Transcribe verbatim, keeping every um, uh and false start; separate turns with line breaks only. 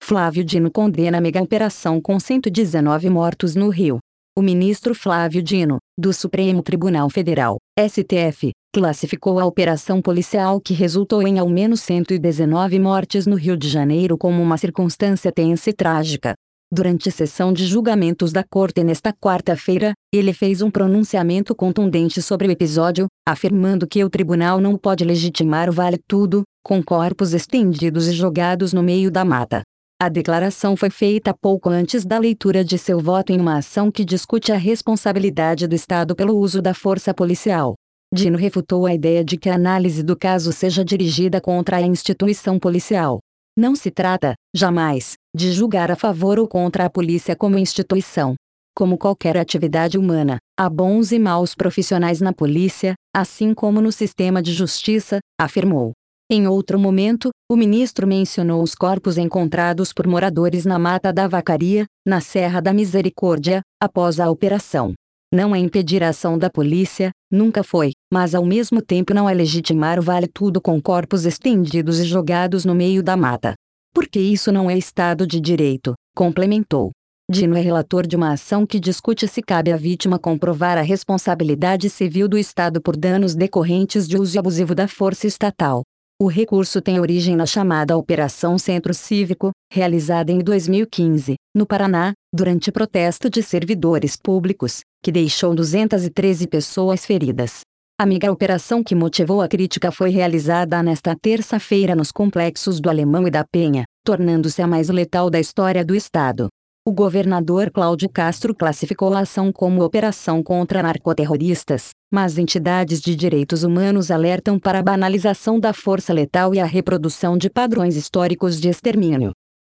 Flávio Dino condena mega operação com cento e dezenove mortos no Rio. O ministro Flávio Dino, do Supremo Tribunal Federal, S T F, classificou a operação policial que resultou em ao menos cento e dezenove mortes no Rio de Janeiro como uma circunstância tensa e trágica. Durante sessão de julgamentos da Corte nesta quarta-feira, ele fez um pronunciamento contundente sobre o episódio, afirmando que o tribunal não pode legitimar o vale-tudo, com corpos estendidos e jogados no meio da mata. A declaração foi feita pouco antes da leitura de seu voto em uma ação que discute a responsabilidade do Estado pelo uso da força policial. Dino refutou a ideia de que a análise do caso seja dirigida contra a instituição policial. Não se trata, jamais, de julgar a favor ou contra a polícia como instituição. Como qualquer atividade humana, há bons e maus profissionais na polícia, assim como no sistema de justiça, afirmou. Em outro momento, o ministro mencionou os corpos encontrados por moradores na Mata da Vacaria, na Serra da Misericórdia, após a operação. Não é impedir a ação da polícia, nunca foi, mas ao mesmo tempo não é legitimar o vale-tudo com corpos estendidos e jogados no meio da mata. Porque isso não é Estado de Direito, complementou. Dino é relator de uma ação que discute se cabe à vítima comprovar a responsabilidade civil do Estado por danos decorrentes de uso abusivo da força estatal. O recurso tem origem na chamada Operação Centro Cívico, realizada em dois mil e quinze, no Paraná, durante protesto de servidores públicos, que deixou duzentas e treze pessoas feridas. A mega operação que motivou a crítica foi realizada nesta terça-feira nos complexos do Alemão e da Penha, tornando-se a mais letal da história do Estado. O governador Cláudio Castro classificou a ação como operação contra narcoterroristas, mas entidades de direitos humanos alertam para a banalização da força letal e a reprodução de padrões históricos de extermínio.